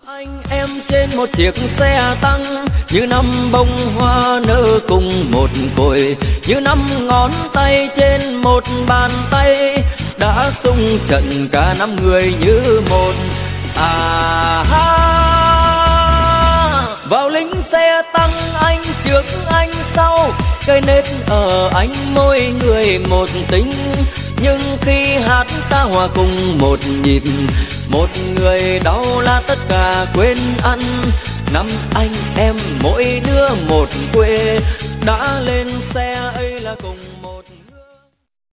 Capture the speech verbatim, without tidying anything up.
Anh em trên một chiếc xe tăng, như năm bông hoa nở cùng một cội, như năm ngón tay trên một bàn tay, đã xung trận cả năm người như một. À ha, vào lính xe tăng anh trước anh sau, cây nết ở anh mỗi người một tính. Nhưng khi hát ta hòa cùng một nhịp, một người đau là tất cả quên ăn. Năm anh em mỗi đứa một quê, đã lên xe ấy là cùng